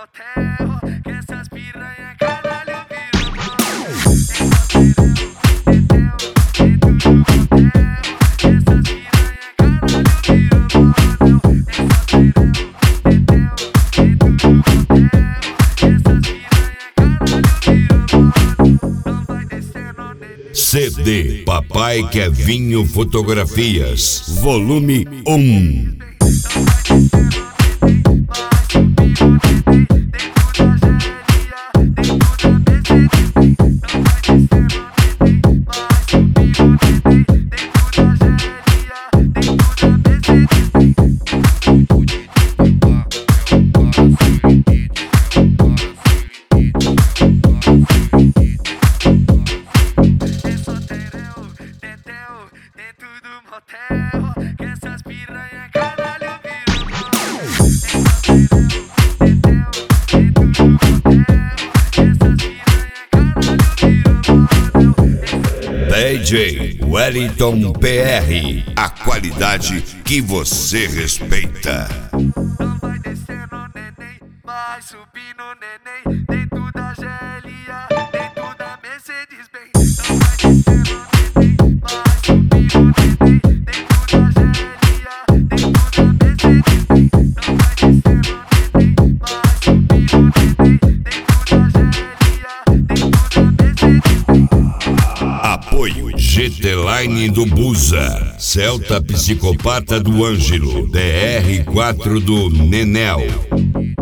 motel, que essas piranha caralho virou mal. CD Papai Kevinho Fotografias, volume 1. Dentro do motel, que essas piranha caralho virou mal. DJ Wellington PR, a qualidade que você respeita. Não vai descendo, neném, vai subindo, neném. Dentro da GLA, dentro da Mercedes-Benz. Não vai descendo, neném, vai subindo, neném. Dentro da GLA, dentro da Mercedes-Benz. Não vai descendo, neném, vai subindo, neném. Dentro da GLA, dentro da Mercedes-Benz. Apoio GT Line do Busa, Celta Psicopata do Ângelo, DR4 do Nenel.